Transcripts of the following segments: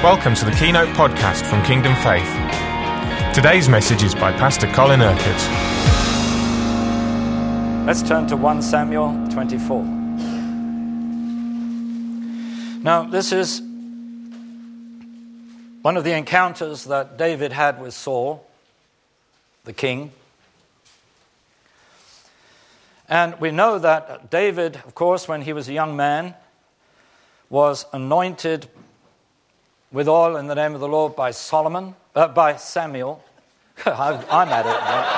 Welcome to the Keynote podcast from Kingdom Faith. Today's message is by Pastor Colin Urquhart. Let's turn to 1 Samuel 24. Now, this is one of the encounters that David had with Saul, the king. And we know that David, of course, when he was a young man, was anointed with oil in the name of the Lord by Samuel. I'm at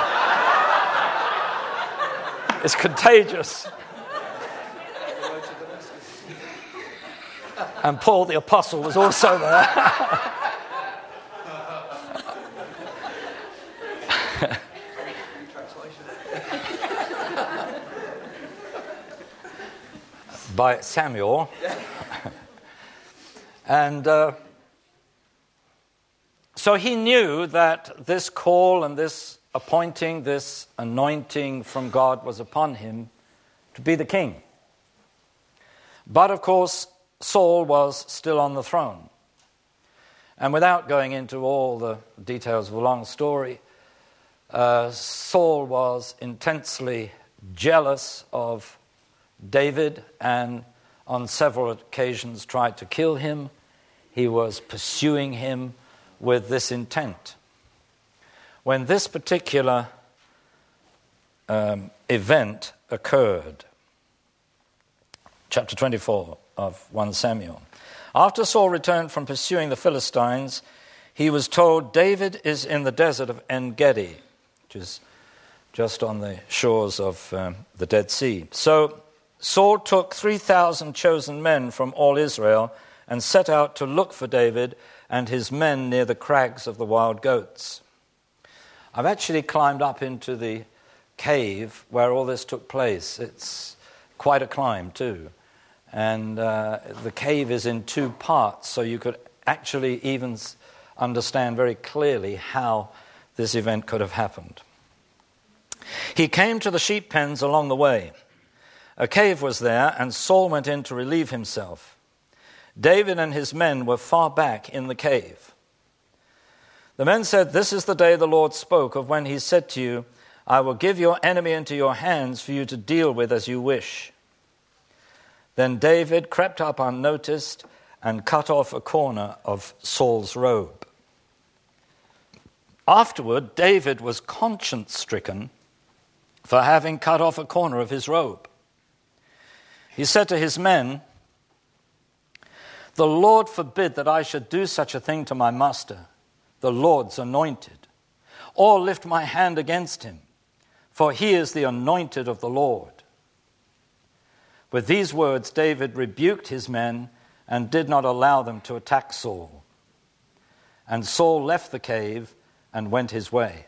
it now. It's contagious. And Paul the Apostle was also there. By Samuel. And so he knew that this call and this appointing, this anointing from God was upon him to be the king. But of course, Saul was still on the throne. And without going into all the details of a long story, Saul was intensely jealous of David and on several occasions tried to kill him. He was pursuing him with this intent. When this particular event occurred, chapter 24 of 1 Samuel, after Saul returned from pursuing the Philistines, he was told, David is in the desert of En-Gedi, which is just on the shores of the Dead Sea. So Saul took 3,000 chosen men from all Israel and set out to look for David and his men near the crags of the wild goats. I've actually climbed up into the cave where all this took place. It's quite a climb too. And the cave is in two parts, so you could actually even understand very clearly how this event could have happened. He came to the sheep pens along the way. A cave was there, and Saul went in to relieve himself. David and his men were far back in the cave. The men said, This is the day the Lord spoke of when he said to you, I will give your enemy into your hands for you to deal with as you wish. Then David crept up unnoticed and cut off a corner of Saul's robe. Afterward, David was conscience-stricken for having cut off a corner of his robe. He said to his men, The Lord forbid that I should do such a thing to my master, the Lord's anointed, or lift my hand against him, for he is the anointed of the Lord. With these words, David rebuked his men and did not allow them to attack Saul. And Saul left the cave and went his way.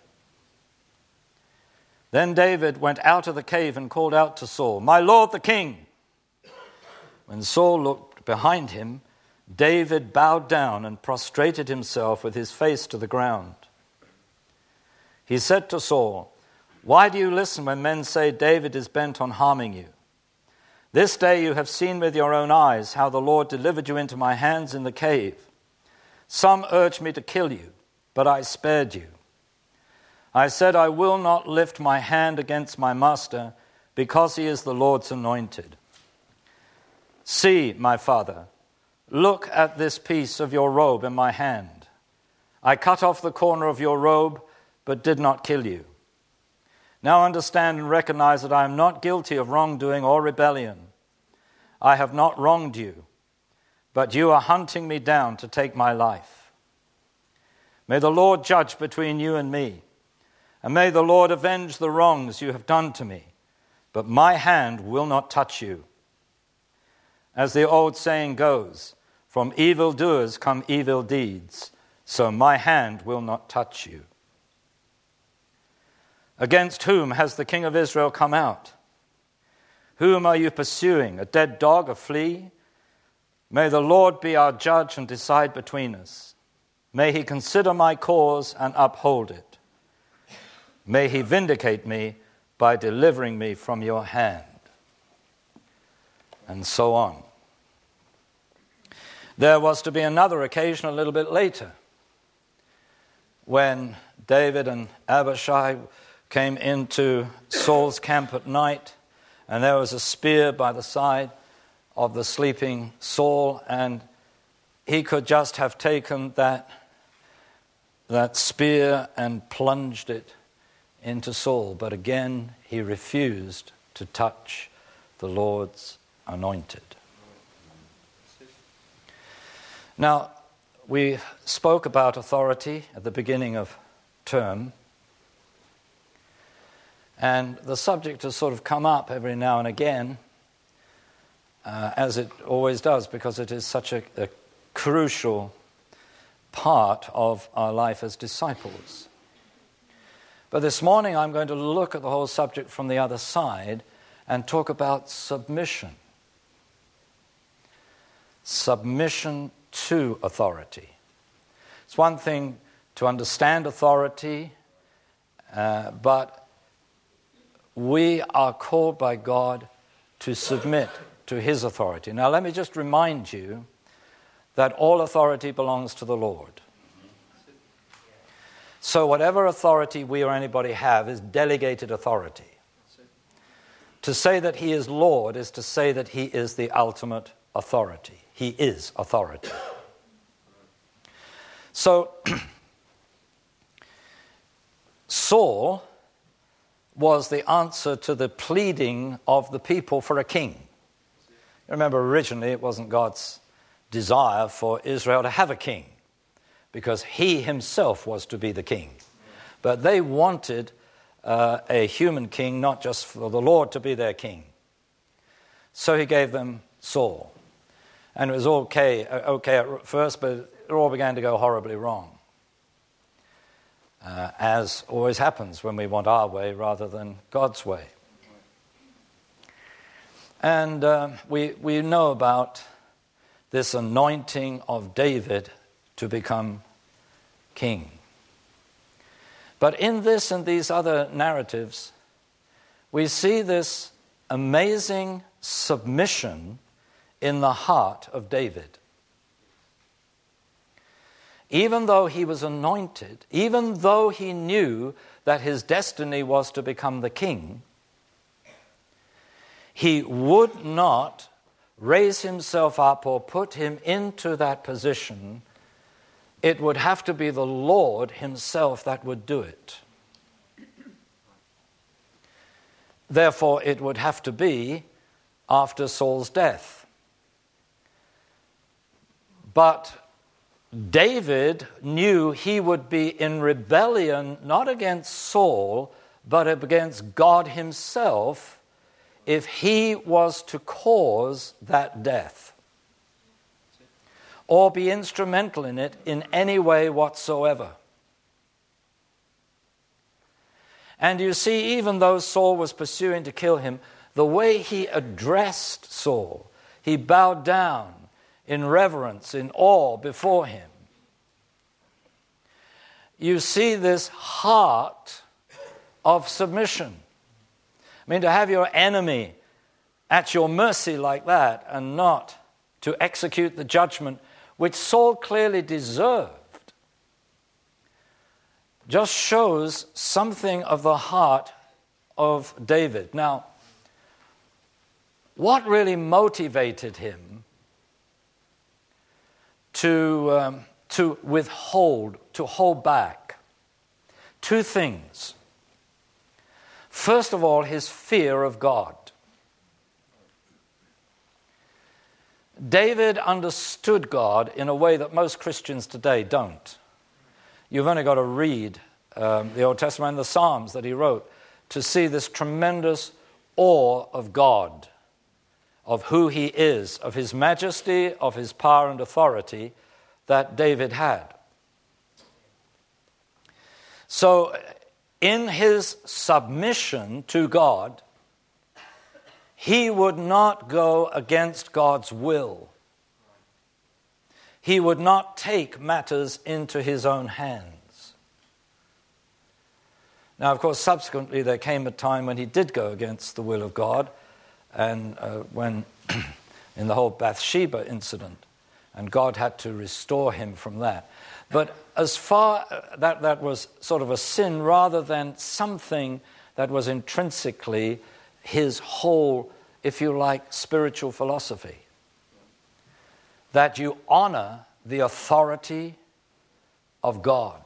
Then David went out of the cave and called out to Saul, My lord the king! When Saul looked behind him, David bowed down and prostrated himself with his face to the ground. He said to Saul, Why do you listen when men say David is bent on harming you? This day you have seen with your own eyes how the Lord delivered you into my hands in the cave. Some urged me to kill you, but I spared you. I said, I will not lift my hand against my master, because he is the Lord's anointed. See, my father, look at this piece of your robe in my hand. I cut off the corner of your robe, but did not kill you. Now understand and recognize that I am not guilty of wrongdoing or rebellion. I have not wronged you, but you are hunting me down to take my life. May the Lord judge between you and me, and may the Lord avenge the wrongs you have done to me, but my hand will not touch you. As the old saying goes, from evildoers come evil deeds, so my hand will not touch you. Against whom has the king of Israel come out? Whom are you pursuing? A dead dog, a flea? May the Lord be our judge and decide between us. May he consider my cause and uphold it. May he vindicate me by delivering me from your hand. And so on. There was to be another occasion a little bit later when David and Abishai came into Saul's camp at night, and there was a spear by the side of the sleeping Saul, and he could just have taken that spear and plunged it into Saul. But again, he refused to touch the Lord's anointed. Now, we spoke about authority at the beginning of term, and the subject has sort of come up every now and again, as it always does, because it is such a crucial part of our life as disciples. But this morning I'm going to look at the whole subject from the other side and talk about submission. Submission to authority. It's one thing to understand authority, but we are called by God to submit to his authority. Now let me just remind you that all authority belongs to the Lord. So whatever authority we or anybody have is delegated authority. To say that he is Lord is to say that he is the ultimate authority. He is authority. So Saul was the answer to the pleading of the people for a king. Remember, originally it wasn't God's desire for Israel to have a king, because he himself was to be the king. But they wanted a human king, not just for the Lord to be their king. So he gave them Saul. And it was okay at first, but it all began to go horribly wrong. As always happens when we want our way rather than God's way. And we know about this anointing of David to become king. But in this and these other narratives, we see this amazing submission in the heart of David. Even though he was anointed, even though he knew that his destiny was to become the king, he would not raise himself up or put him into that position. It would have to be the Lord himself that would do it. Therefore, it would have to be after Saul's death. But David knew he would be in rebellion not against Saul, but against God himself if he was to cause that death or be instrumental in it in any way whatsoever. And you see, even though Saul was pursuing to kill him, the way he addressed Saul, he bowed down in reverence, in awe before him. You see this heart of submission. I mean, to have your enemy at your mercy like that and not to execute the judgment which Saul clearly deserved just shows something of the heart of David. Now, what really motivated him to withhold, to hold back? Two things. First of all, his fear of God. David understood God in a way that most Christians today don't. You've only got to read the Old Testament and the Psalms that he wrote to see this tremendous awe of God, of who he is, of his majesty, of his power and authority that David had. So, in his submission to God, he would not go against God's will. He would not take matters into his own hands. Now, of course, subsequently there came a time when he did go against the will of God, and when, in the whole Bathsheba incident, And God had to restore him from that. But as far that was sort of a sin rather than something that was intrinsically his whole, if you like, spiritual philosophy. That you honor the authority of God.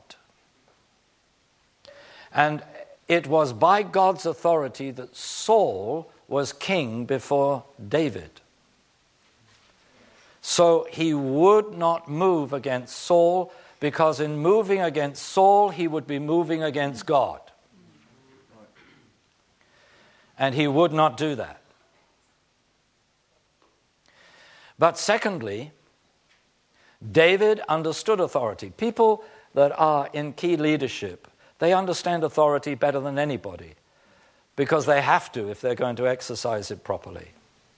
And it was by God's authority that Saul was king before David. So he would not move against Saul, because in moving against Saul, he would be moving against God. And he would not do that. But secondly, David understood authority. People that are in key leadership, they understand authority better than anybody, because they have to if they're going to exercise it properly.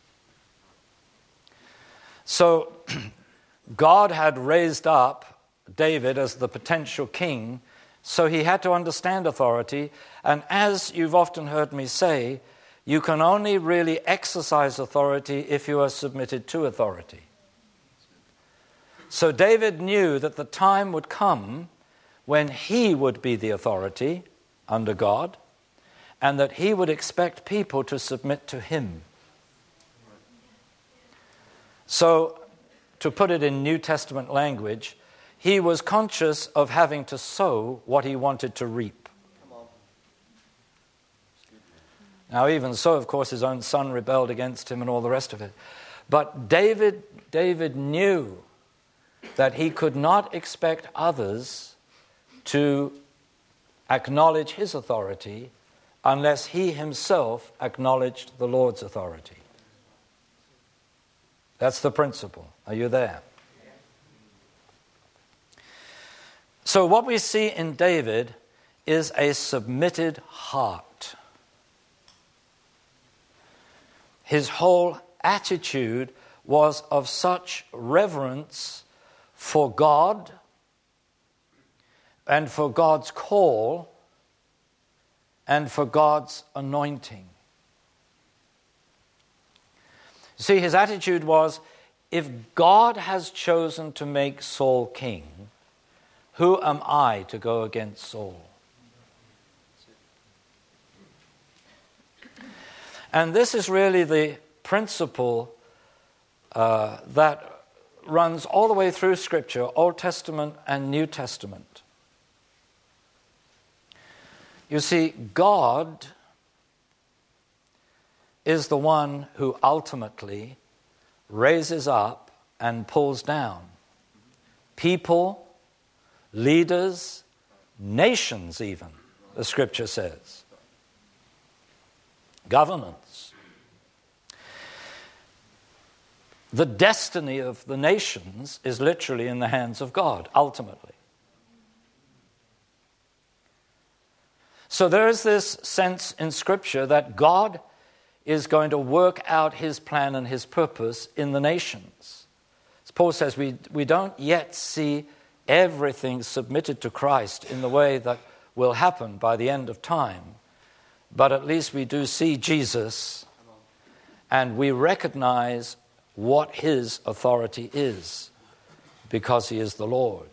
So God had raised up David as the potential king, so he had to understand authority. And as you've often heard me say, you can only really exercise authority if you are submitted to authority. So David knew that the time would come when he would be the authority under God, and that he would expect people to submit to him. So, to put it in New Testament language, he was conscious of having to sow what he wanted to reap. Now, even so, of course, his own son rebelled against him and all the rest of it. But David knew that he could not expect others to acknowledge his authority unless he himself acknowledged the Lord's authority. That's the principle. Are you there? So what we see in David is a submitted heart. His whole attitude was of such reverence for God and for God's call and for God's anointing. See, his attitude was, if God has chosen to make Saul king, who am I to go against Saul? And this is really the principle that runs all the way through Scripture, Old Testament and New Testament. You see, God is the one who ultimately raises up and pulls down people, leaders, nations even, the Scripture says. Governments. The destiny of the nations is literally in the hands of God, ultimately. So there is this sense in Scripture that God is going to work out his plan and his purpose in the nations. As Paul says, we don't yet see everything submitted to Christ in the way that will happen by the end of time, but at least we do see Jesus, and we recognize what his authority is, because he is the Lord.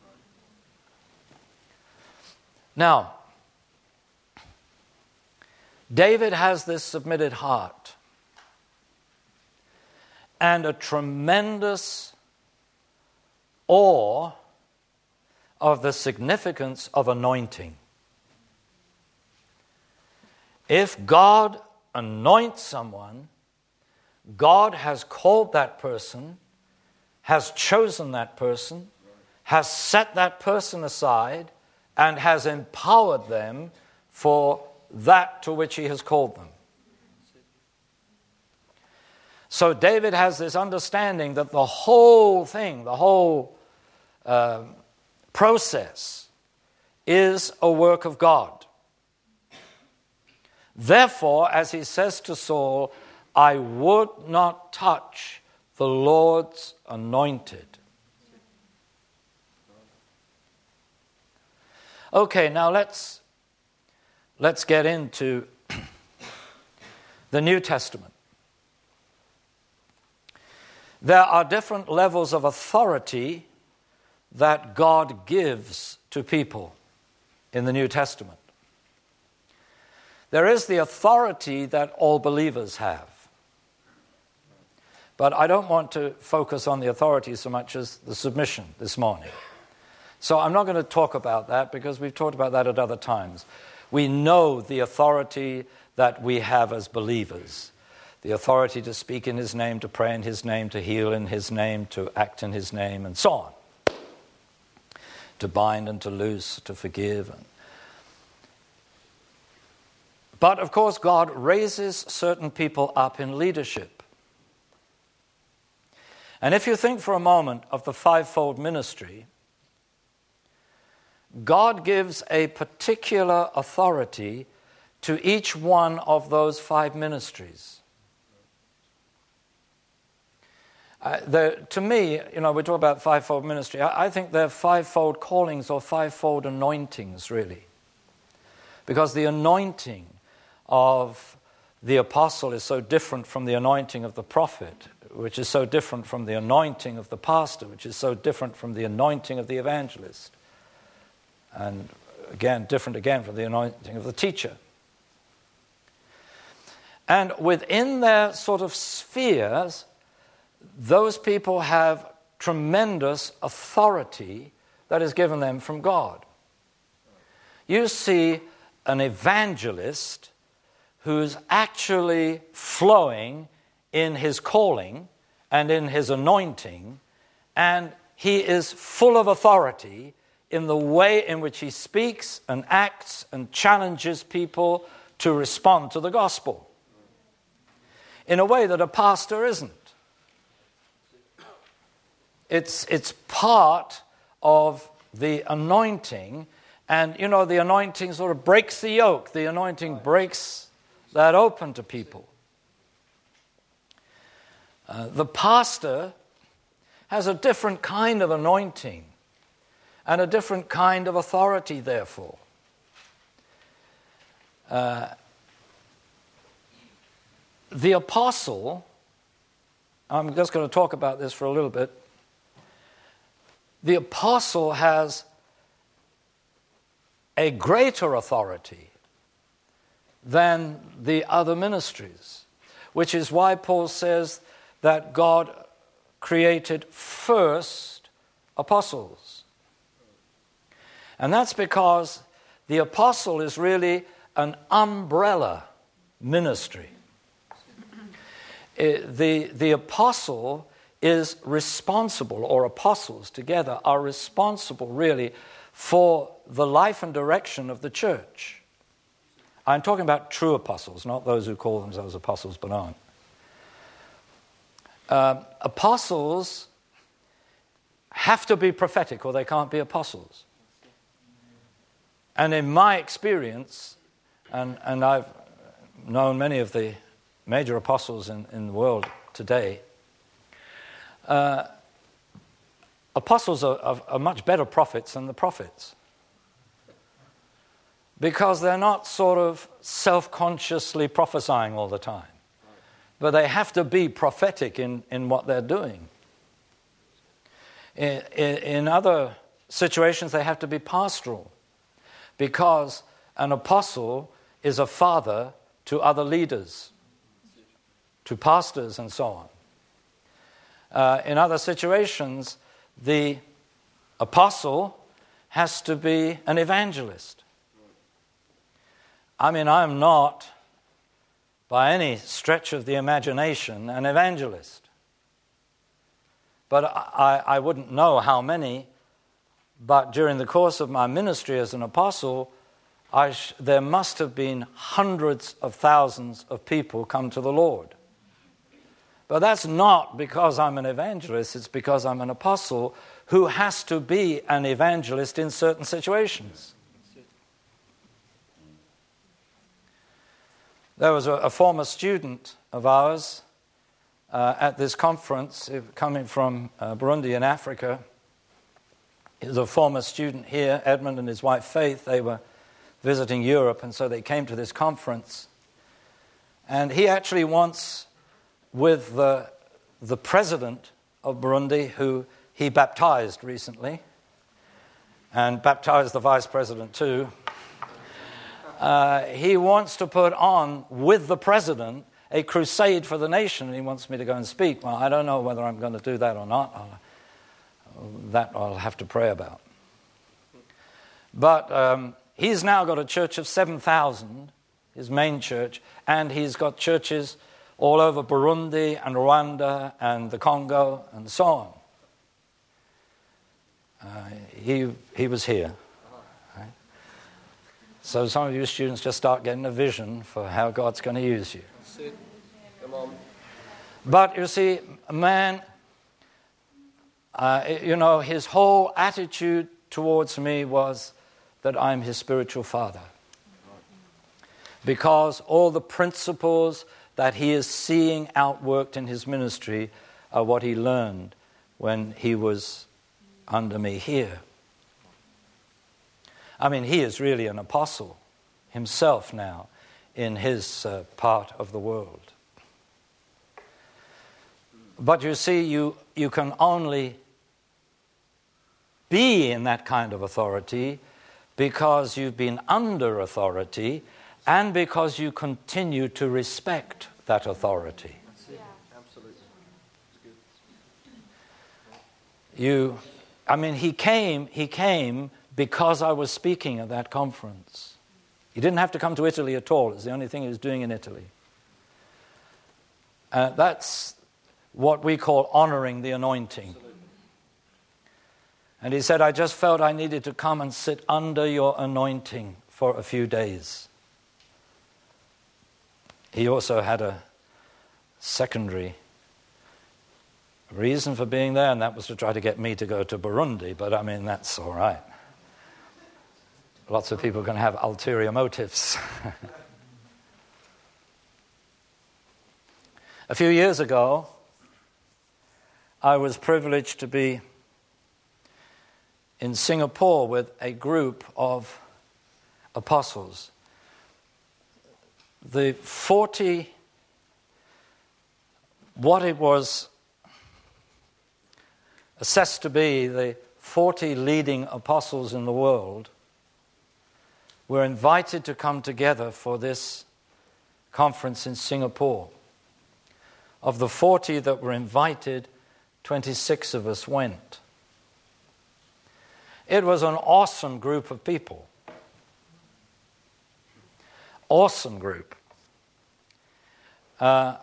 Now, David has this submitted heart and a tremendous awe of the significance of anointing. If God anoints someone, God has called that person, has chosen that person, has set that person aside, and has empowered them for that to which he has called them. So David has this understanding that the whole thing, the whole process is a work of God. Therefore, as he says to Saul, I would not touch the Lord's anointed. Okay, now let's get into the New Testament. There are different levels of authority that God gives to people in the New Testament. There is the authority that all believers have. But I don't want to focus on the authority so much as the submission this morning. So I'm not going to talk about that because we've talked about that at other times. We know the authority that we have as believers. The authority to speak in His name, to pray in His name, to heal in His name, to act in His name, and so on. To bind and to loose, to forgive. But of course, God raises certain people up in leadership. And if you think for a moment of the fivefold ministry, God gives a particular authority to each one of those five ministries. To me, we talk about fivefold ministry. I think they're fivefold callings or fivefold anointings, really. Because the anointing of the apostle is so different from the anointing of the prophet, which is so different from the anointing of the pastor, which is so different from the anointing of the evangelist. And again, different again from the anointing of the teacher. And within their sort of spheres, those people have tremendous authority that is given them from God. You see an evangelist who's actually flowing in his calling and in his anointing, and he is full of authority in the way in which he speaks and acts and challenges people to respond to the gospel in a way that a pastor isn't. It's part of the anointing, and the anointing sort of breaks the yoke. The anointing breaks that open to people. The pastor has a different kind of anointing and a different kind of authority, therefore. The apostle, I'm just going to talk about this for a little bit. The apostle has a greater authority than the other ministries, which is why Paul says that God created first apostles. And that's because the apostle is really an umbrella ministry. The apostle is responsible, or apostles together are responsible really for the life and direction of the church. I'm talking about true apostles, not those who call themselves apostles but aren't. Apostles have to be prophetic or they can't be apostles. And in my experience, and I've known many of the major apostles in the world today, apostles are much better prophets than the prophets. Because they're not sort of self-consciously prophesying all the time. But they have to be prophetic in what they're doing. In other situations, they have to be pastoral. Because an apostle is a father to other leaders, to pastors and so on. In other situations, the apostle has to be an evangelist. I mean, I'm not, by any stretch of the imagination, an evangelist. But I wouldn't know how many, but during the course of my ministry as an apostle, there must have been hundreds of thousands of people come to the Lord. But that's not because I'm an evangelist, it's because I'm an apostle who has to be an evangelist in certain situations. There was a former student of ours at this conference, coming from Burundi in Africa. He was a former student here, Edmund and his wife Faith. They were visiting Europe, and so they came to this conference. And he actually once, with the president of Burundi, who he baptized recently, and baptized the vice president too. He wants to put on, with the president, a crusade for the nation, and he wants me to go and speak. Well, I don't know whether I'm going to do that or not. That I'll have to pray about. But he's now got a church of 7,000, his main church, and he's got churches all over Burundi and Rwanda and the Congo and so on. He was here. Right? So some of you students just start getting a vision for how God's going to use you. Come on. But you see, man, his whole attitude towards me was that I'm his spiritual father. Because all the principles that he is seeing outworked in his ministry are what he learned when he was under me here. I mean, he is really an apostle himself now in his part of the world. But you see, you can only be in that kind of authority because you've been under authority and because you continue to respect that authority. Yeah. Absolutely. He came because I was speaking at that conference. He didn't have to come to Italy at all. It's the only thing he was doing in Italy. That's what we call honoring the anointing. Absolutely. And he said, I just felt I needed to come and sit under your anointing for a few days. He also had a secondary reason for being there, and that was to try to get me to go to Burundi, but I mean, that's all right. Lots of people can have ulterior motives. A few years ago, I was privileged to be in Singapore with a group of apostles. The 40, what it was assessed to be, the 40 leading apostles in the world were invited to come together for this conference in Singapore. Of the 40 that were invited, 26 of us went. It was an awesome group of people. Awesome group. They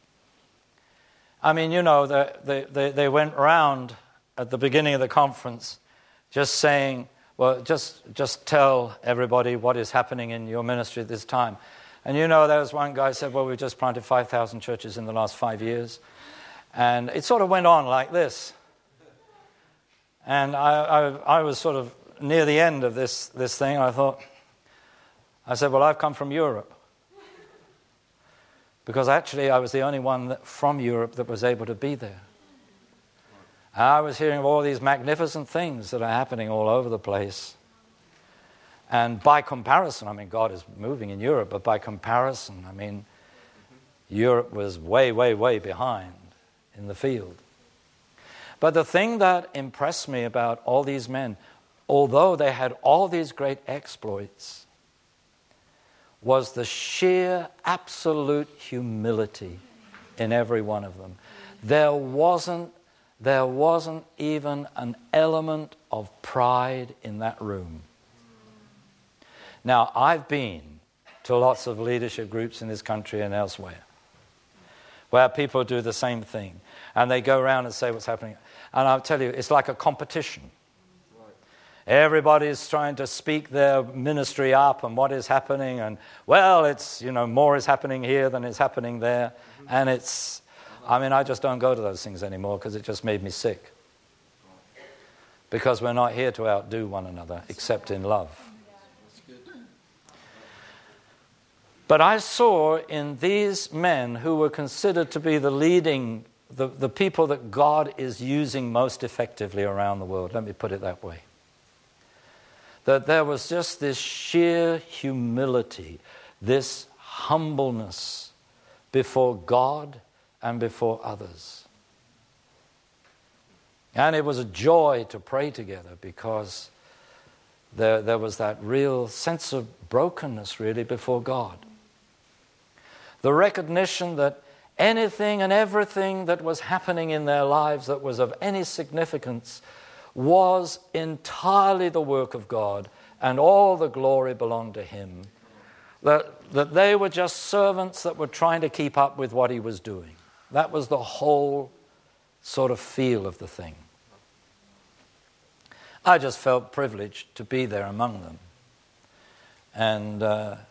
went round at the beginning of the conference just saying, well, just tell everybody what is happening in your ministry at this time. And there was one guy who said, well, we've just planted 5,000 churches in the last 5 years. And it sort of went on like this. And I was sort of near the end of this thing. I said, well, I've come from Europe. Because actually I was the only one from Europe that was able to be there. And I was hearing of all these magnificent things that are happening all over the place. And by comparison, God is moving in Europe, but by comparison, Europe was way, way, way behind in the field. But the thing that impressed me about all these men, although they had all these great exploits, was the sheer, absolute humility in every one of them. There wasn't even an element of pride in that room. Now, I've been to lots of leadership groups in this country and elsewhere where people do the same thing. And they go around and say what's happening. And I'll tell you, it's like a competition. Everybody's trying to speak their ministry up and what is happening. And, well, it's, more is happening here than is happening there. And it's, I just don't go to those things anymore because it just made me sick. Because we're not here to outdo one another except in love. But I saw in these men who were considered to be the leading, the people that God is using most effectively around the world, let me put it that way, that there was just this sheer humility, this humbleness before God and before others. And it was a joy to pray together because there was that real sense of brokenness really before God. The recognition that anything and everything that was happening in their lives that was of any significance was entirely the work of God, and all the glory belonged to Him. That they were just servants that were trying to keep up with what He was doing. That was the whole sort of feel of the thing. I just felt privileged to be there among them. And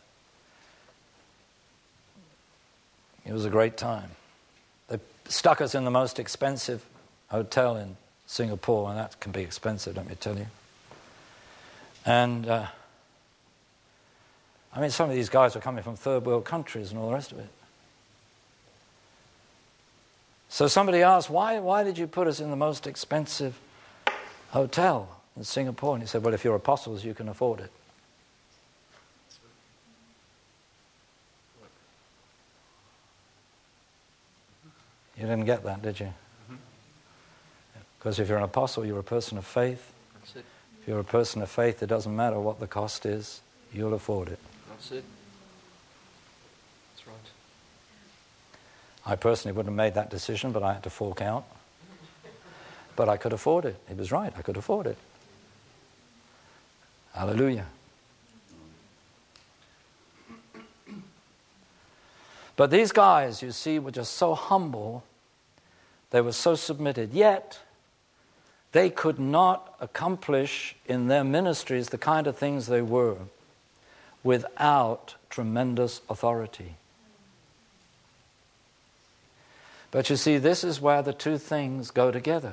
it was a great time. They stuck us in the most expensive hotel in Singapore, and that can be expensive, let me tell you. And I mean, some of these guys were coming from third world countries and all the rest of it. So somebody asked, why did you put us in the most expensive hotel in Singapore? And he said, well, if you're apostles, you can afford it. You didn't get that, did you? Because if you're an apostle, you're a person of faith. That's it. If you're a person of faith, it doesn't matter what the cost is, you'll afford it. That's it. That's right. I personally wouldn't have made that decision, but I had to fork out. But I could afford it. He was right, I could afford it. Hallelujah. But these guys, you see, were just so humble. They were so submitted. Yet, they could not accomplish in their ministries the kind of things they were without tremendous authority. But you see, this is where the two things go together.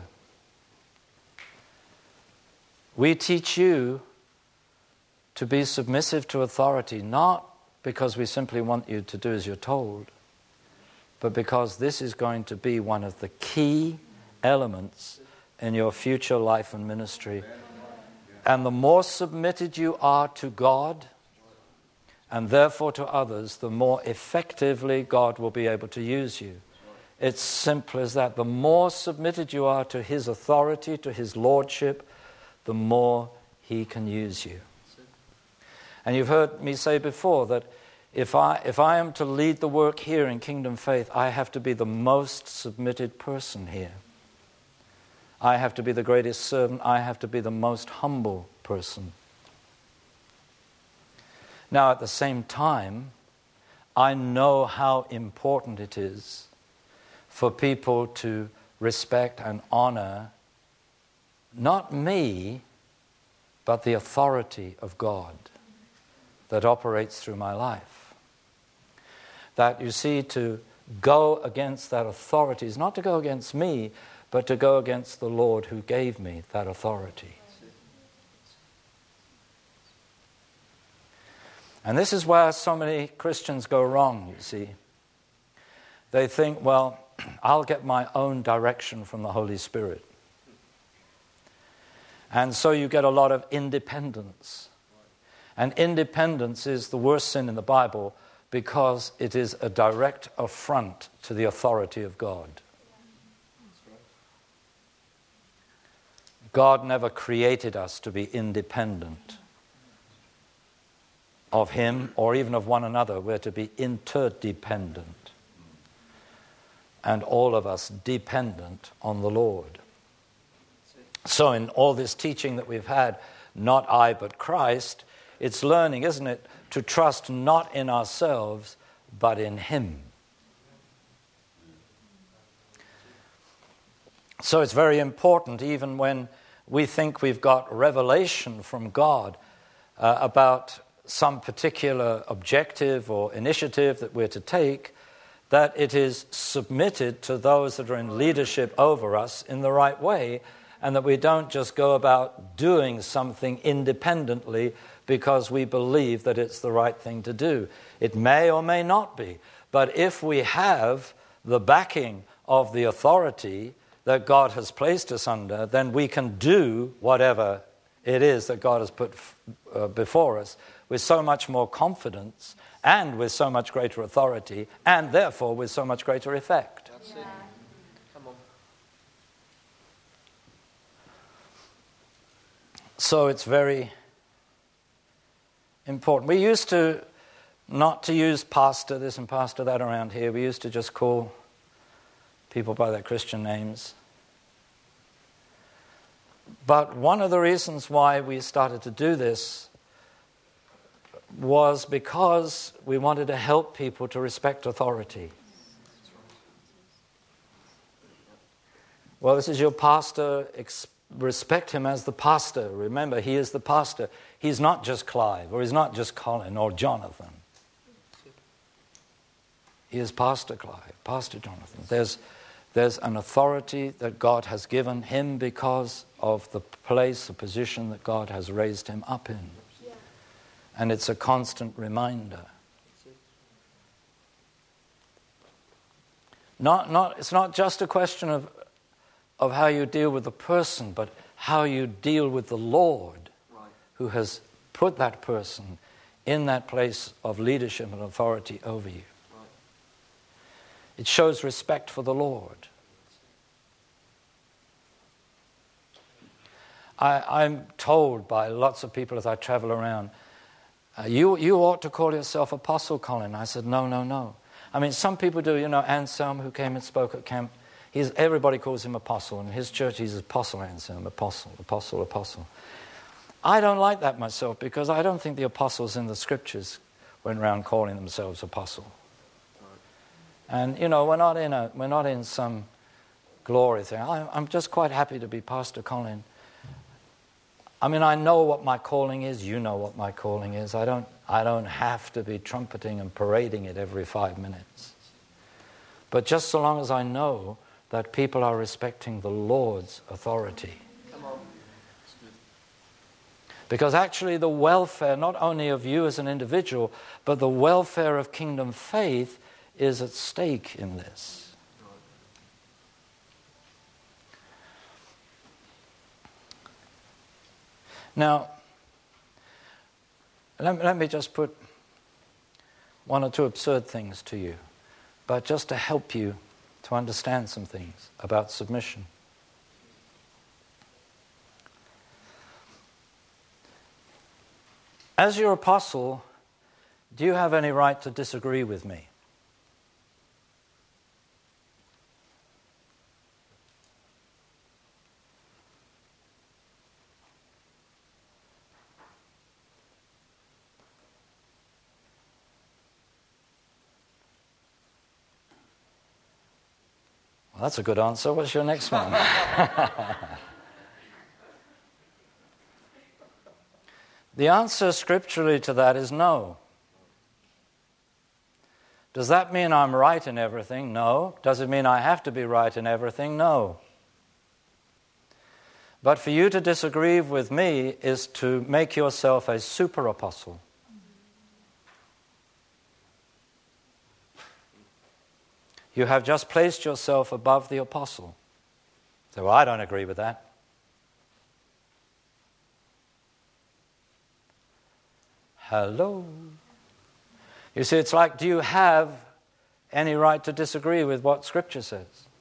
We teach you to be submissive to authority, not because we simply want you to do as you're told, but because this is going to be one of the key elements in your future life and ministry. And the more submitted you are to God, and therefore to others, the more effectively God will be able to use you. It's simple as that. The more submitted you are to His authority, to His lordship, the more He can use you. And you've heard me say before that if I am to lead the work here in Kingdom Faith, I have to be the most submitted person here. I have to be the greatest servant. I have to be the most humble person. Now, at the same time, I know how important it is for people to respect and honor not me, but the authority of God that operates through my life. That, you see, to go against that authority is not to go against me, but to go against the Lord who gave me that authority. And this is where so many Christians go wrong, you see. They think, well, I'll get my own direction from the Holy Spirit. And so you get a lot of independence. And independence is the worst sin in the Bible because it is a direct affront to the authority of God. God never created us to be independent of Him or even of one another. We're to be interdependent. And all of us dependent on the Lord. So in all this teaching that we've had, not I but Christ, it's learning, isn't it, to trust not in ourselves, but in Him. So it's very important, even when we think we've got revelation from God about some particular objective or initiative that we're to take, that it is submitted to those that are in leadership over us in the right way, and that we don't just go about doing something independently because we believe that it's the right thing to do. It may or may not be, but if we have the backing of the authority that God has placed us under, then we can do whatever it is that God has put before us with so much more confidence and with so much greater authority and therefore with so much greater effect. That's it. Come on. So it's very important. We used to not to use pastor this and pastor that around here. We used to just call people by their Christian names. But one of the reasons why we started to do this was because we wanted to help people to respect authority. Well, this is your pastor. Respect him as the pastor. Remember, he is the pastor. He's not just Clive, or he's not just Colin or Jonathan. He is Pastor Clive, Pastor Jonathan. There's an authority that God has given him because of the place, the position that God has raised him up in. Yeah. And it's a constant reminder. It's not just a question of how you deal with the person, but how you deal with the Lord, right, who has put that person in that place of leadership and authority over you. Right. It shows respect for the Lord. I'm told by lots of people as I travel around, you ought to call yourself Apostle Colin. I said, no. I mean, some people do. Anselm, who came and spoke at camp, everybody calls him Apostle. In his church, he's Apostle Anselm, Apostle. I don't like that myself, because I don't think the apostles in the scriptures went around calling themselves Apostle. And, we're not in some glory thing. I'm just quite happy to be Pastor Colin. I mean, I know what my calling is. You know what my calling is. I don't have to be trumpeting and parading it every 5 minutes. But just so long as I know that people are respecting the Lord's authority. Come on. Because actually the welfare, not only of you as an individual, but the welfare of kingdom faith is at stake in this. Now, let me just put one or two absurd things to you, but just to help you to understand some things about submission. As your apostle, do you have any right to disagree with me? Well, that's a good answer. What's your next one? The answer scripturally to that is no. Does that mean I'm right in everything? No. Does it mean I have to be right in everything? No. But for you to disagree with me is to make yourself a super apostle. You have just placed yourself above the apostle. So, well, I don't agree with that. Hello. You see, it's like, do you have any right to disagree with what Scripture says?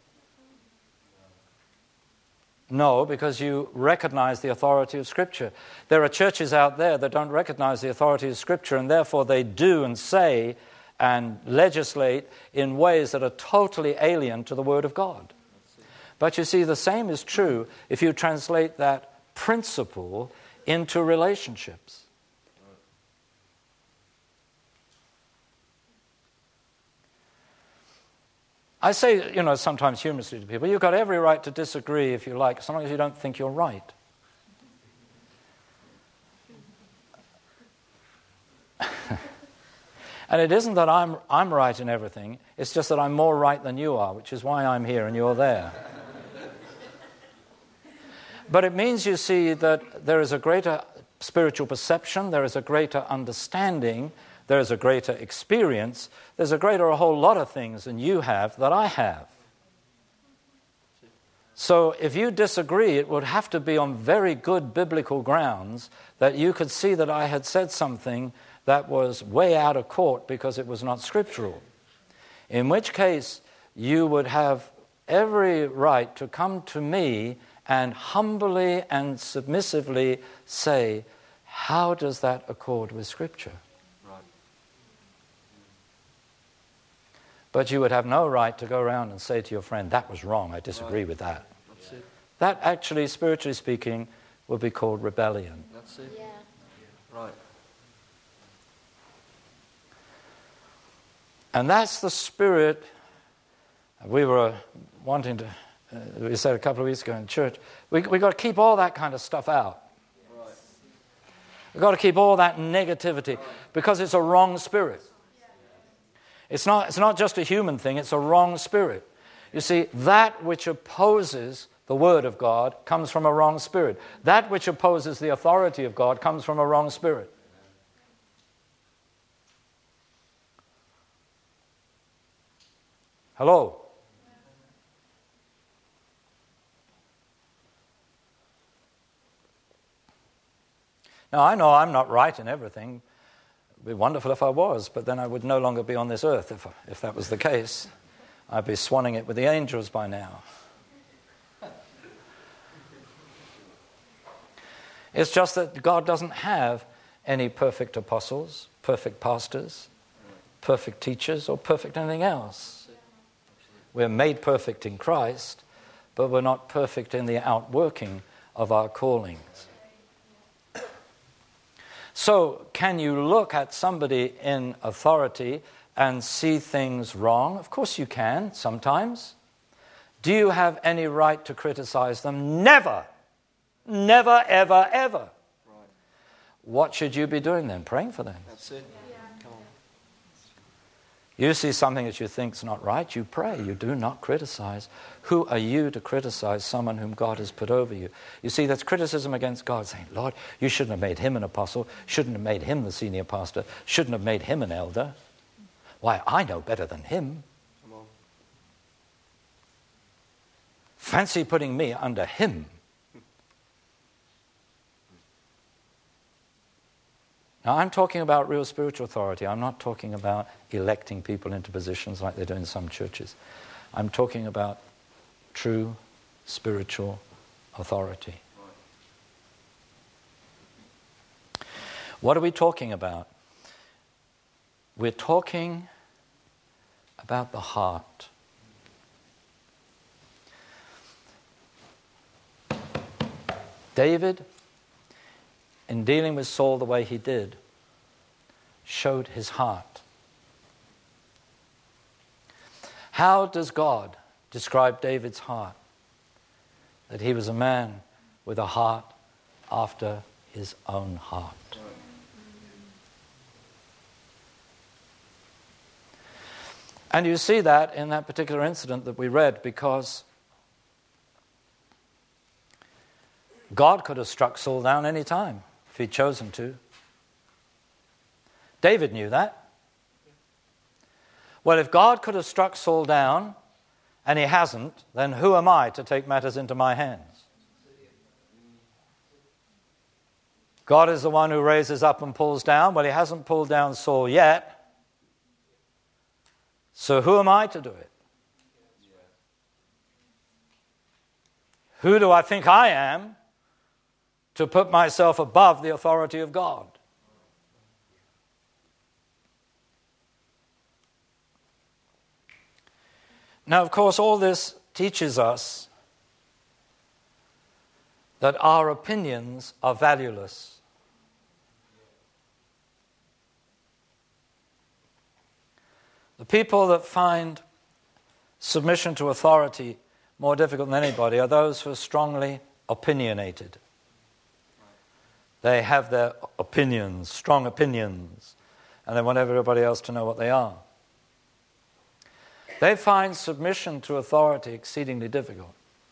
No, because you recognize the authority of Scripture. There are churches out there that don't recognize the authority of Scripture, and therefore they do and say and legislate in ways that are totally alien to the Word of God. But you see, the same is true if you translate that principle into relationships. I say, sometimes humorously to people, you've got every right to disagree if you like, as long as you don't think you're right. And it isn't that I'm right in everything, it's just that I'm more right than you are, which is why I'm here and you're there. But it means, you see, that there is a greater spiritual perception, there is a greater understanding, there is a greater experience, there's a whole lot of things than you have that I have. So if you disagree, it would have to be on very good biblical grounds that you could see that I had said something that was way out of court because it was not scriptural. In which case, you would have every right to come to me and humbly and submissively say, how does that accord with Scripture? Right. But you would have no right to go around and say to your friend, that was wrong, I disagree with that. That's it. That actually, spiritually speaking, would be called rebellion. That's it. Yeah. Right. And that's the spirit we were wanting to, we said a couple of weeks ago in church, we've got to keep all that kind of stuff out. Right. We've got to keep all that negativity because it's a wrong spirit. It's not just a human thing, it's a wrong spirit. You see, that which opposes the Word of God comes from a wrong spirit. That which opposes the authority of God comes from a wrong spirit. Hello? Now, I know I'm not right in everything. It would be wonderful if I was, but then I would no longer be on this earth if that was the case. I'd be swanning it with the angels by now. It's just that God doesn't have any perfect apostles, perfect pastors, perfect teachers, or perfect anything else. We're made perfect in Christ, but we're not perfect in the outworking of our callings. So, can you look at somebody in authority and see things wrong? Of course you can, sometimes. Do you have any right to criticize them? Never. Never, ever, ever. Right. What should you be doing then? Praying for them. That's it. Come on. You see something that you think is not right, you pray. You do not criticize. Who are you to criticize someone whom God has put over you? You see, that's criticism against God, saying, Lord, you shouldn't have made him an apostle, shouldn't have made him the senior pastor, shouldn't have made him an elder. Why, I know better than him. Come on. Fancy putting me under him. Now, I'm talking about real spiritual authority. I'm not talking about electing people into positions like they do in some churches. I'm talking about true spiritual authority. Right. What are we talking about? We're talking about the heart. David, in dealing with Saul the way he did, showed his heart. How does God describe David's heart? That he was a man with a heart after his own heart. And you see that in that particular incident that we read, because God could have struck Saul down any time if he'd chosen to. David knew that. Well, if God could have struck Saul down and he hasn't, then who am I to take matters into my hands? God is the one who raises up and pulls down. Well, he hasn't pulled down Saul yet. So who am I to do it? Who do I think I am to put myself above the authority of God? Now, of course, all this teaches us that our opinions are valueless. The people that find submission to authority more difficult than anybody are those who are strongly opinionated. They have their opinions, strong opinions, and they want everybody else to know what they are. They find submission to authority exceedingly difficult.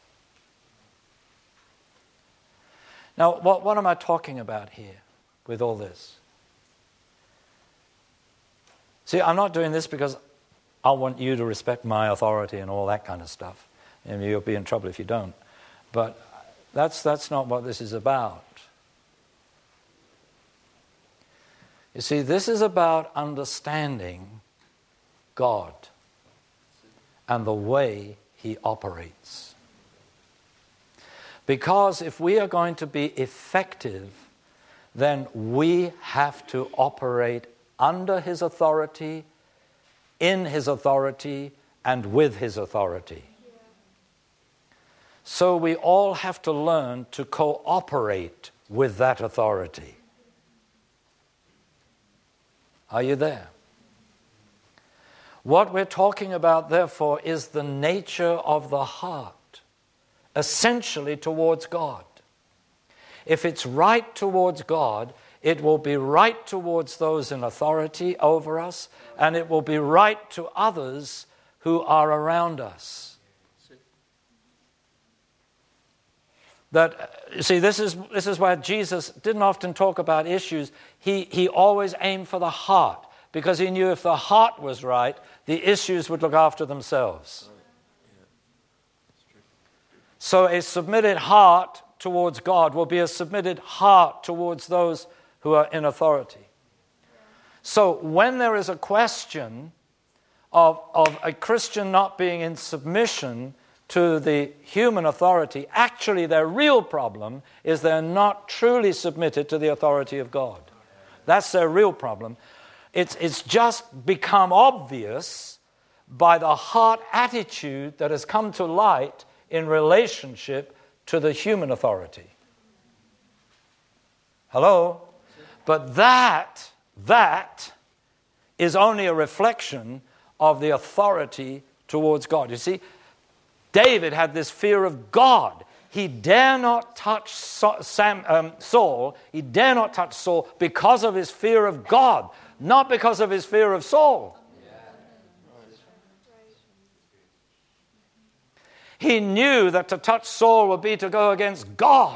Now, what am I talking about here with all this? See, I'm not doing this because I want you to respect my authority and all that kind of stuff. And you'll be in trouble if you don't. But that's not what this is about. You see, this is about understanding God and the way he operates. Because if we are going to be effective, then we have to operate under his authority, in his authority, and with his authority. So we all have to learn to cooperate with that authority. Are you there? What we're talking about, therefore, is the nature of the heart, essentially towards God. If it's right towards God, it will be right towards those in authority over us, and it will be right to others who are around us. That, you see, this is why Jesus didn't often talk about issues. He always aimed for the heart, because he knew if the heart was right, the issues would look after themselves. So a submitted heart towards God will be a submitted heart towards those who are in authority. So when there is a question of a Christian not being in submission to the human authority, actually their real problem is they're not truly submitted to the authority of God. That's their real problem. It's just become obvious by the heart attitude that has come to light in relationship to the human authority. Hello? But that is only a reflection of the authority towards God. You see, David had this fear of God. He dare not touch Saul. He dare not touch Saul because of his fear of God, not because of his fear of Saul. He knew that to touch Saul would be to go against God.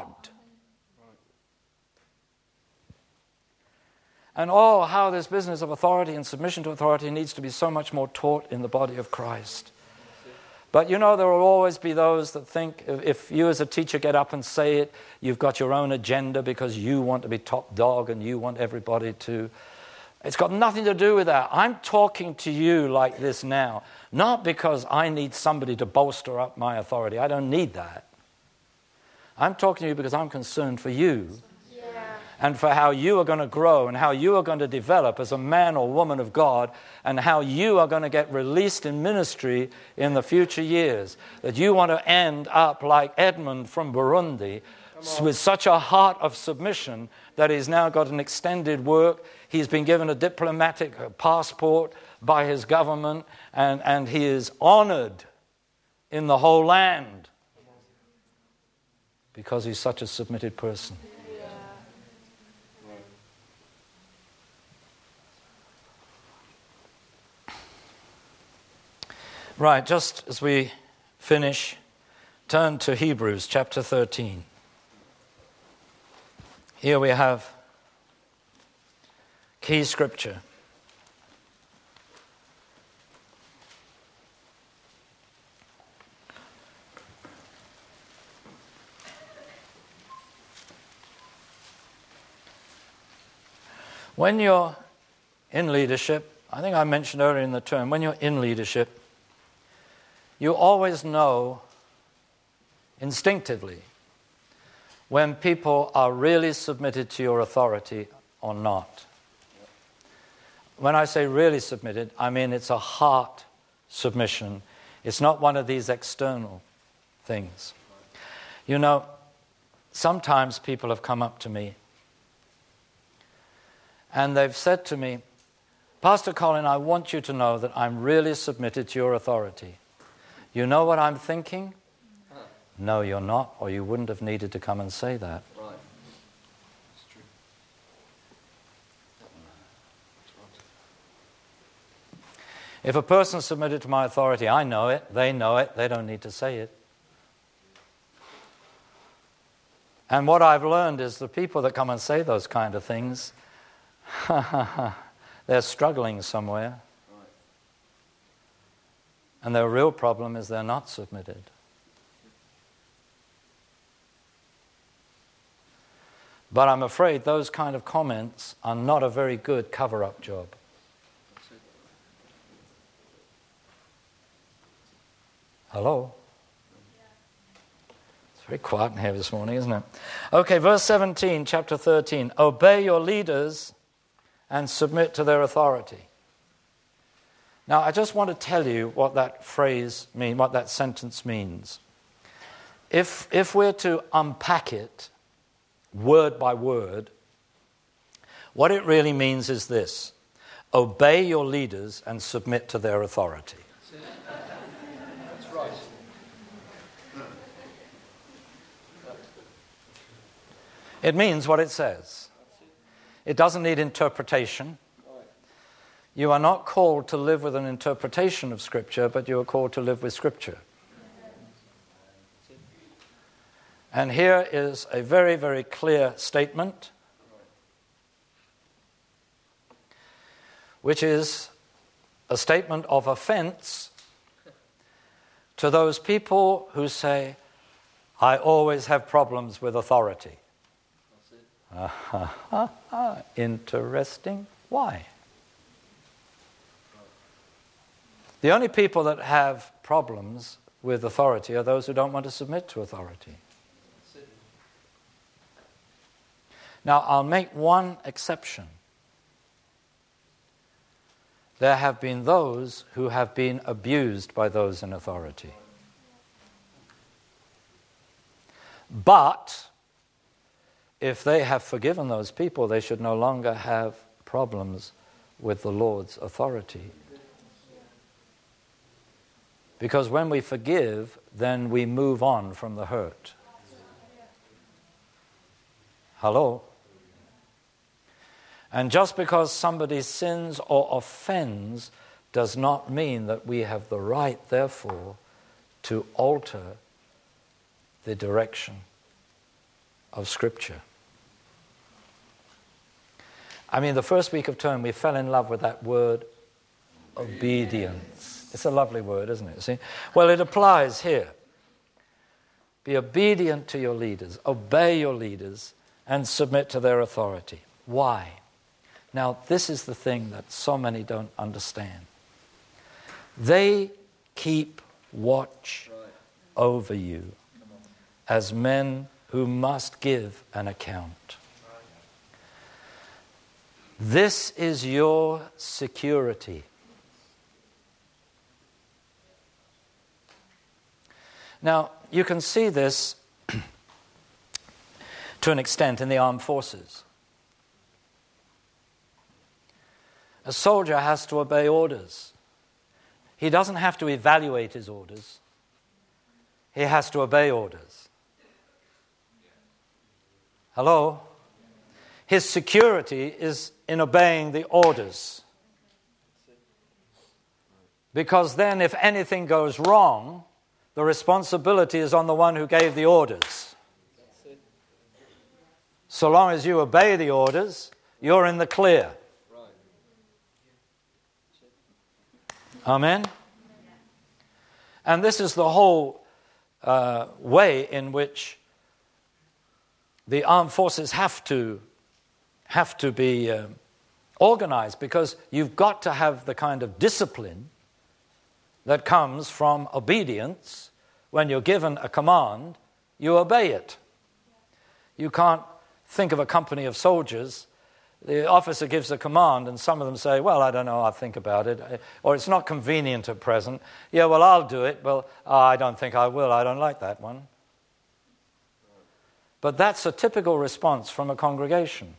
And oh, how this business of authority and submission to authority needs to be so much more taught in the body of Christ. But you know, there will always be those that think if you as a teacher get up and say it, you've got your own agenda because you want to be top dog and you want everybody to. It's got nothing to do with that. I'm talking to you like this now, not because I need somebody to bolster up my authority. I don't need that. I'm talking to you because I'm concerned for you. And for how you are going to grow and how you are going to develop as a man or woman of God and how you are going to get released in ministry in the future years. That you want to end up like Edmund from Burundi with such a heart of submission that he's now got an extended work. He's been given a diplomatic passport by his government and he is honored in the whole land because he's such a submitted person. Right, just as we finish, turn to Hebrews chapter 13. Here we have key scripture. When you're in leadership, I think I mentioned earlier in the term, when you're in leadership, you always know instinctively when people are really submitted to your authority or not. When I say really submitted, I mean it's a heart submission. It's not one of these external things. You know, sometimes people have come up to me and they've said to me, Pastor Colin, I want you to know that I'm really submitted to your authority. You know what I'm thinking? No, you're not, or you wouldn't have needed to come and say that. Right. That's true. If a person's submitted to my authority, I know it, they don't need to say it. And what I've learned is the people that come and say those kind of things, they're struggling somewhere. And their real problem is they're not submitted. But I'm afraid those kind of comments are not a very good cover-up job. Hello? It's Very quiet in here this morning, isn't it? Okay, verse 17, chapter 13. Obey your leaders and submit to their authority. Now, I just want to tell you what that phrase means, what that sentence means. If we're to unpack it word by word, what it really means is this: obey your leaders and submit to their authority. That's right. It means what it says. It doesn't need interpretation. You are not called to live with an interpretation of Scripture, but you are called to live with Scripture. And here is a very, very clear statement, which is a statement of offense to those people who say, I always have problems with authority. Interesting. Why? The only people that have problems with authority are those who don't want to submit to authority. Now, I'll make one exception. There have been those who have been abused by those in authority. But if they have forgiven those people, they should no longer have problems with the Lord's authority. Because when we forgive, then we move on from the hurt. Hello? And just because somebody sins or offends does not mean that we have the right, therefore, to alter the direction of Scripture. I mean, the first week of term, we fell in love with that word, obedience. It's a lovely word, isn't it? See? Well, it applies here. Be obedient to your leaders, obey your leaders, and submit to their authority. Why? Now, this is the thing that so many don't understand. They keep watch over you as men who must give an account. This is your security. Now, you can see this to an extent in the armed forces. A soldier has to obey orders. He doesn't have to evaluate his orders. He has to obey orders. Hello? His security is in obeying the orders. Because then if anything goes wrong, the responsibility is on the one who gave the orders. So long as you obey the orders, you're in the clear. Amen? And this is the whole way in which the armed forces have to be organized, because you've got to have the kind of discipline that comes from obedience. When you're given a command, you obey it. You can't think of a company of soldiers. The officer gives a command and some of them say, well, I don't know, I'll think about it. Or it's not convenient at present. Yeah, well, I'll do it. Well, I don't think I will. I don't like that one. But that's a typical response from a congregation.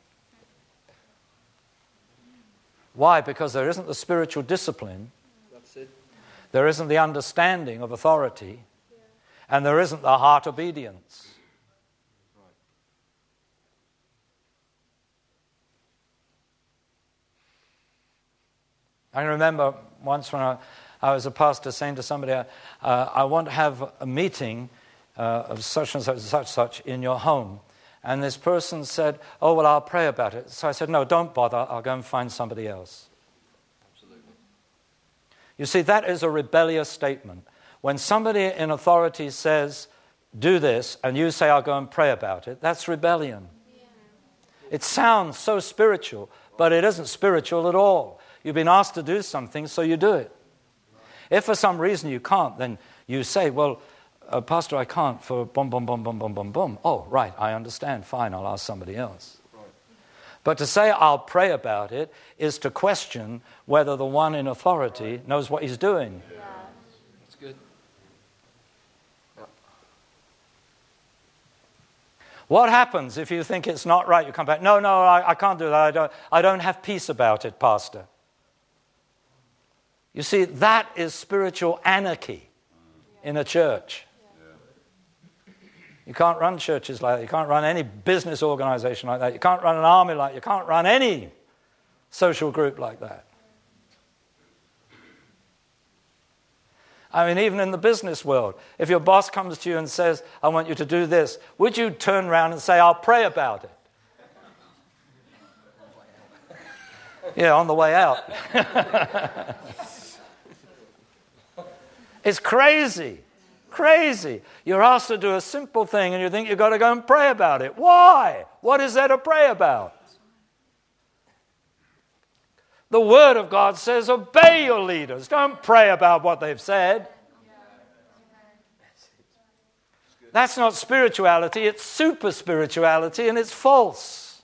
Why? Because there isn't the spiritual discipline. That's it. There isn't the understanding of authority. And there isn't the heart obedience. I remember once when I was a pastor saying to somebody, I want to have a meeting of such and such in your home. And this person said, oh, well, I'll pray about it. So I said, no, don't bother. I'll go and find somebody else. Absolutely. You see, that is a rebellious statement. When somebody in authority says, do this, and you say, I'll go and pray about it, that's rebellion. Yeah. It sounds so spiritual, but it isn't spiritual at all. You've been asked to do something, so you do it. If for some reason you can't, then you say, well, Pastor, I can't for boom, boom, boom, boom, boom, boom, boom. Oh, right, I understand. Fine, I'll ask somebody else. Right. But to say I'll pray about it is to question whether the one in authority knows what he's doing. Yeah. That's good. Yeah. What happens if you think it's not right? You come back, no, I can't do that. I don't have peace about it, Pastor. You see, that is spiritual anarchy in a church. You can't run churches like that. You can't run any business organization like that. You can't run an army like that. You can't run any social group like that. I mean, even in the business world, if your boss comes to you and says, I want you to do this, would you turn around and say, I'll pray about it? Yeah, on the way out. It's crazy. Crazy. You're asked to do a simple thing and you think you've got to go and pray about it. Why? What is there to pray about? The Word of God says, obey your leaders. Don't pray about what they've said. That's not spirituality. It's super spirituality and it's false.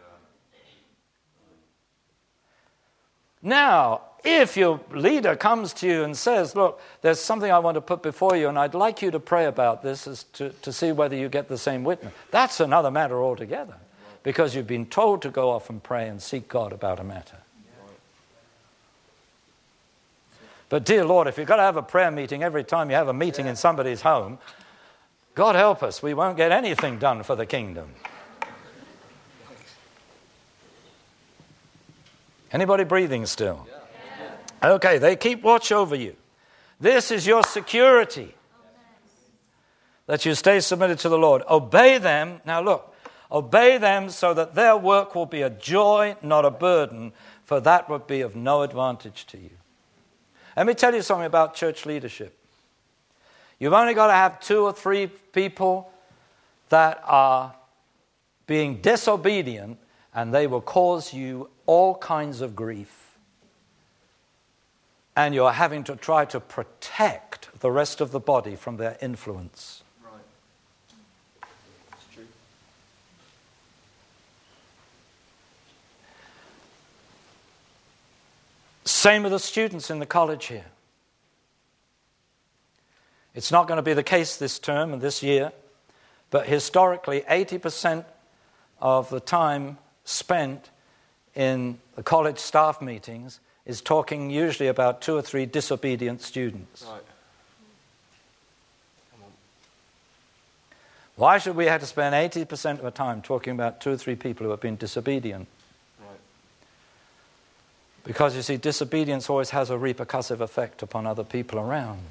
Now, if your leader comes to you and says, look, there's something I want to put before you and I'd like you to pray about this as to see whether you get the same witness. That's another matter altogether because you've been told to go off and pray and seek God about a matter. But dear Lord, if you've got to have a prayer meeting every time you have a meeting in somebody's home, God help us, we won't get anything done for the kingdom. Anybody breathing still? Okay, they keep watch over you. This is your security, that you stay submitted to the Lord. Obey them. Now look, obey them so that their work will be a joy, not a burden, for that would be of no advantage to you. Let me tell you something about church leadership. You've only got to have 2 or 3 people that are being disobedient, and they will cause you all kinds of grief. And you're having to try to protect the rest of the body from their influence. Right. That's true. Same with the students in the college here. It's not going to be the case this term and this year, but historically 80% of the time spent in the college staff meetings is talking usually about 2 or 3 disobedient students. Right. Come on. Why should we have to spend 80% of our time talking about 2 or 3 people who have been disobedient? Right. Because you see, disobedience always has a repercussive effect upon other people around.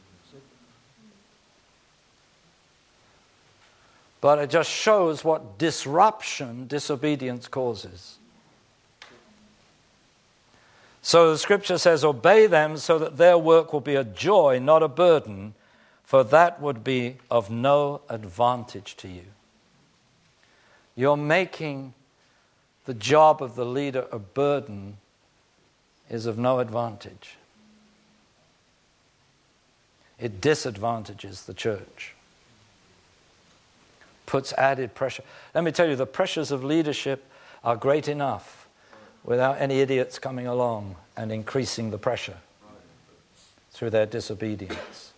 But it just shows what disruption disobedience causes. So the scripture says, obey them so that their work will be a joy, not a burden, for that would be of no advantage to you. You're making the job of the leader a burden is of no advantage. It disadvantages the church. Puts added pressure. Let me tell you, the pressures of leadership are great enough without any idiots coming along and increasing the pressure through their disobedience.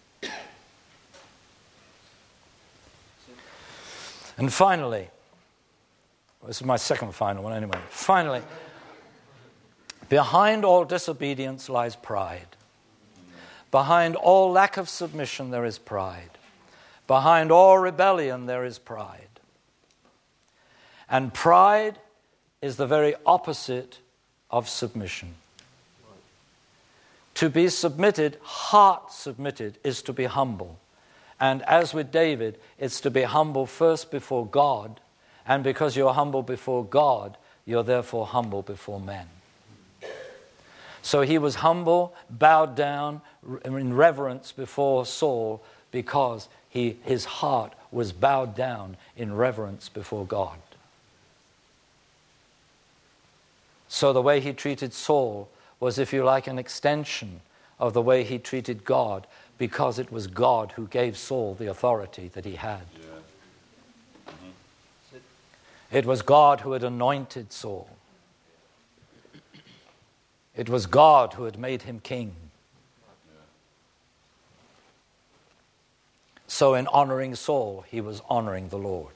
And finally, this is my second final one anyway. Finally, behind all disobedience lies pride. Behind all lack of submission there is pride. Behind all rebellion there is pride. And pride is the very opposite of submission. To be submitted, heart submitted, is to be humble. And as with David, it's to be humble first before God, and because you're humble before God, you're therefore humble before men. So he was humble, bowed down in reverence before Saul, because his heart was bowed down in reverence before God. So the way he treated Saul was, if you like, an extension of the way he treated God, because it was God who gave Saul the authority that he had. It was God who had anointed Saul. It was God who had made him king. So in honoring Saul, he was honoring the Lord.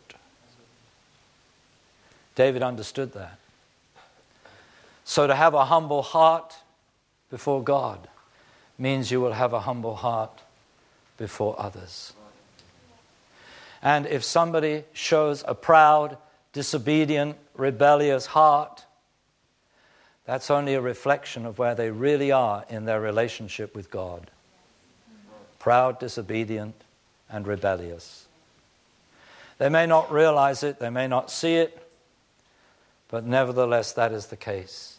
David understood that. So to have a humble heart before God means you will have a humble heart before others. And if somebody shows a proud, disobedient, rebellious heart, that's only a reflection of where they really are in their relationship with God. Proud, disobedient, and rebellious. They may not realize it, they may not see it, but nevertheless that is the case.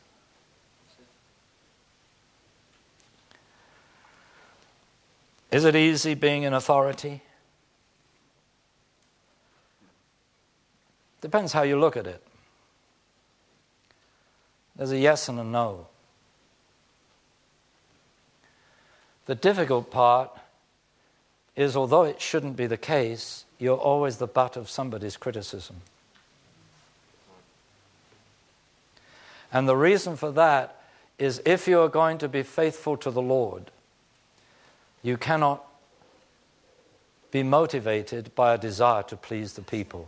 Is it easy being in authority? Depends how you look at it. There's a yes and a no. The difficult part is, although it shouldn't be the case, you're always the butt of somebody's criticism. And the reason for that is if you're going to be faithful to the Lord, you cannot be motivated by a desire to please the people.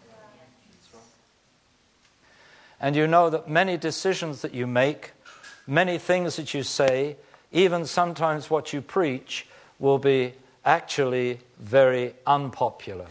And you know that many decisions that you make, many things that you say, even sometimes what you preach, will be actually very unpopular.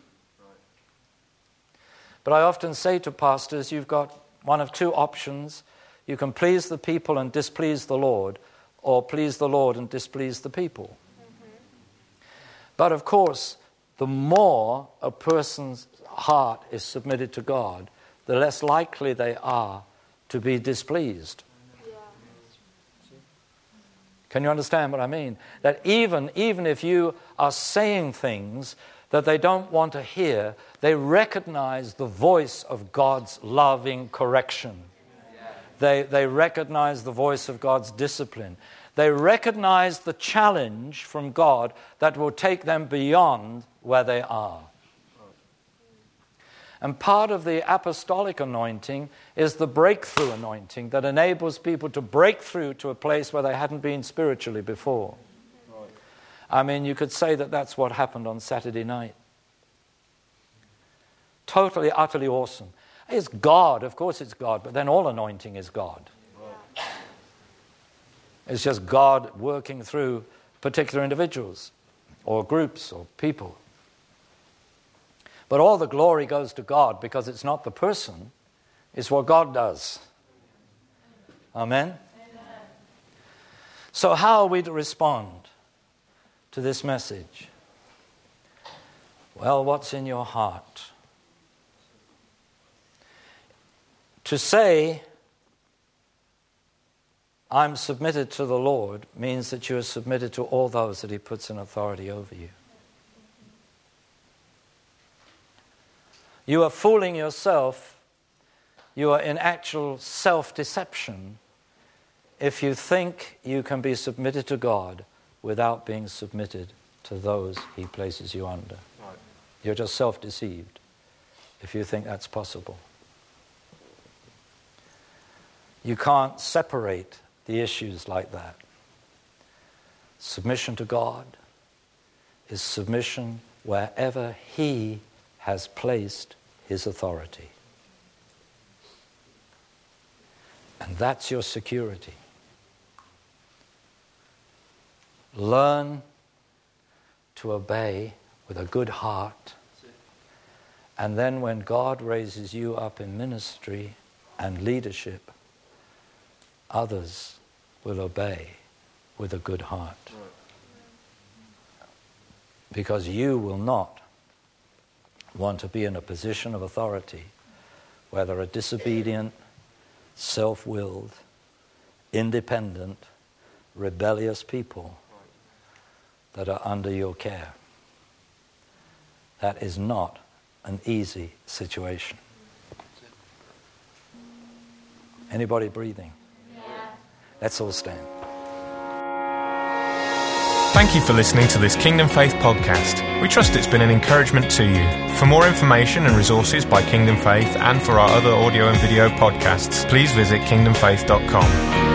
But I often say to pastors, you've got one of two options. You can please the people and displease the Lord, or please the Lord and displease the people. But of course, the more a person's heart is submitted to God, the less likely they are to be displeased. Can you understand what I mean? That even if you are saying things that they don't want to hear, they recognize the voice of God's loving correction. They recognize the voice of God's discipline. They recognize the challenge from God that will take them beyond where they are. And part of the apostolic anointing is the breakthrough anointing that enables people to break through to a place where they hadn't been spiritually before. Right. I mean, you could say that that's what happened on Saturday night. Totally, utterly awesome. It's God, of course it's God, but then all anointing is God. Right. It's just God working through particular individuals or groups or people. But all the glory goes to God because it's not the person, it's what God does. Amen? Amen. So how are we to respond to this message? Well, what's in your heart? To say, I'm submitted to the Lord, means that you are submitted to all those that He puts in authority over you. You are fooling yourself. You are in actual self-deception if you think you can be submitted to God without being submitted to those He places you under. Right. You're just self-deceived if you think that's possible. You can't separate the issues like that. Submission to God is submission wherever He has placed His authority. And that's your security. Learn to obey with a good heart. And then when God raises you up in ministry and leadership, others will obey with a good heart. Because you will not want to be in a position of authority where there are disobedient, self-willed, independent, rebellious people that are under your care. That is not an easy situation. Anybody breathing? Yeah. Let's all stand. Thank you for listening to this Kingdom Faith podcast. We trust it's been an encouragement to you. For more information and resources by Kingdom Faith and for our other audio and video podcasts, please visit kingdomfaith.com.